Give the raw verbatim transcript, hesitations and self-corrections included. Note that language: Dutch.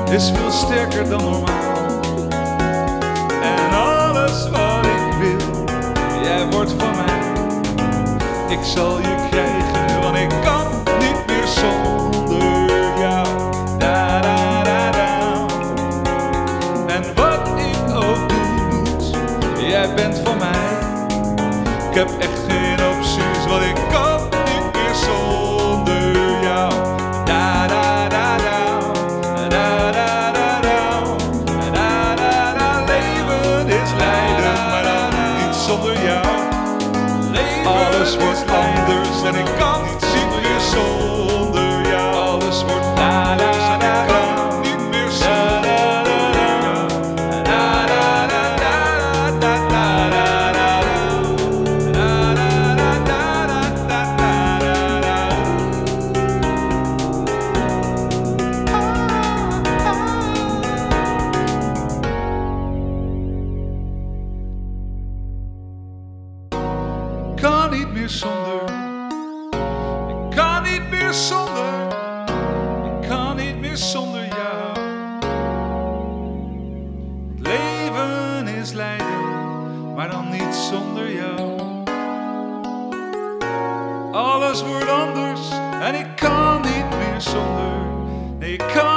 is veel sterker dan normaal. En alles wat ik wil, jij wordt van mij. Ik zal je krijgen, want ik kan niet meer zonder jou. Da, da, da, da. En wat ik ook doe, jij bent van mij. Ik heb echt geen opties, want ik kan niet meer zonder jou. Da, da, da, da. Da, da, da, da. Da, da, da. Leven is lijden, maar dan niet zonder jou. Alles wordt anders en ik kan niet meer zonder jou. Alles wordt anders en ik kan niet meer zonder jou. Da, da, da, da, da, da, da, da. Da, da, da, da, da, da, da. Ik kan niet meer zonder, ik kan niet meer zonder, ik kan niet meer zonder jou. Het leven is lijden, maar dan niet zonder jou. Alles wordt anders en ik kan niet meer zonder, nee ik kan